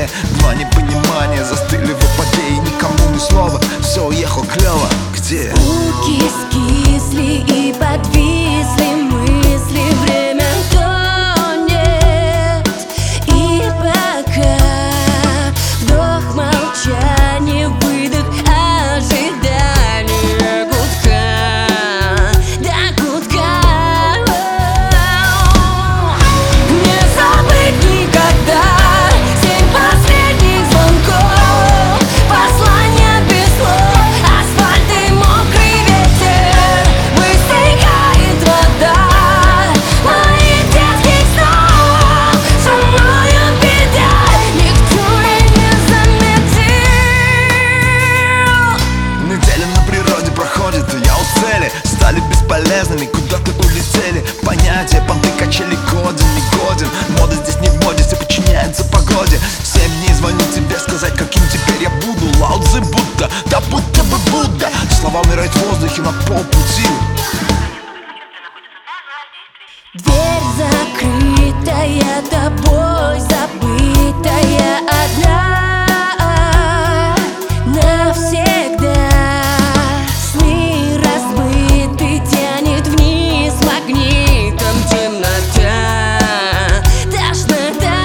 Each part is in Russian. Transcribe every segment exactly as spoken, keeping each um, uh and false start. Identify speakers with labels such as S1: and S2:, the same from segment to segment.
S1: две. Два непонимания застыли в апогее, никому ни слова, все уехало клево. Где?
S2: Руки скисли и подвисли мысли, время тонет. И пока вдох, молчание, выдох, ожидание гудка до гудка. Не забыть никогда семь последних звонков, послания без слов, асфальт и мокрый ветер, высыхает вода моих детских снов. Со мною беда, никто и не заметил.
S1: Неделя на природе проходит, и я у цели. Стали бесполезными, куда-то улетели. Понятия, понты, качели, годен, не годен. Мода здесь не в моде, все подчиняется погоде. Семь дней звоню тебе сказать, каким теперь я буду. Лао Цзы будто, да будто бы Будда. Слова умирают в воздухе на полпути.
S2: Дверь закрытая, тобой забытая, одна навсегда. Сны разбиты, тянет вниз магнитом темнота, тошнота.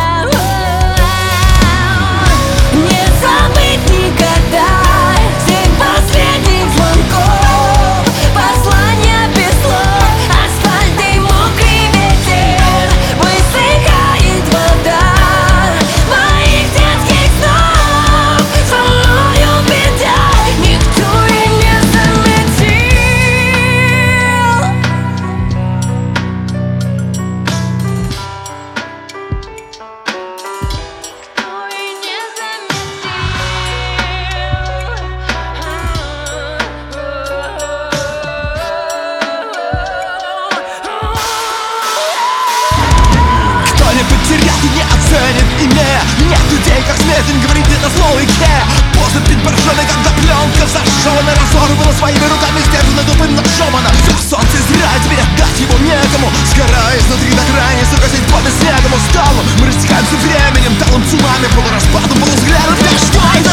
S2: Не забыть никогда семь последних звонков, послания без слов, асфальт и мокрый ветер, высыхает вода моих детских снов. Со мною беда, никто и не заметил. Никто и не
S1: Кто не потерял и не оценит, имея нет людей, как Смертин говорит это слово Икеа. Поздно пить боржоми, когда пленка зажжена, разорвана своими руками, сдержанно тупым ножом. Она все солнце зря, теперь отдать его некому. Сгорая изнутри до крайней, сука, сеть под снегом усталым. Мы растекаемся временем, талым цунами, полураспадом, полувзглядом. Да что это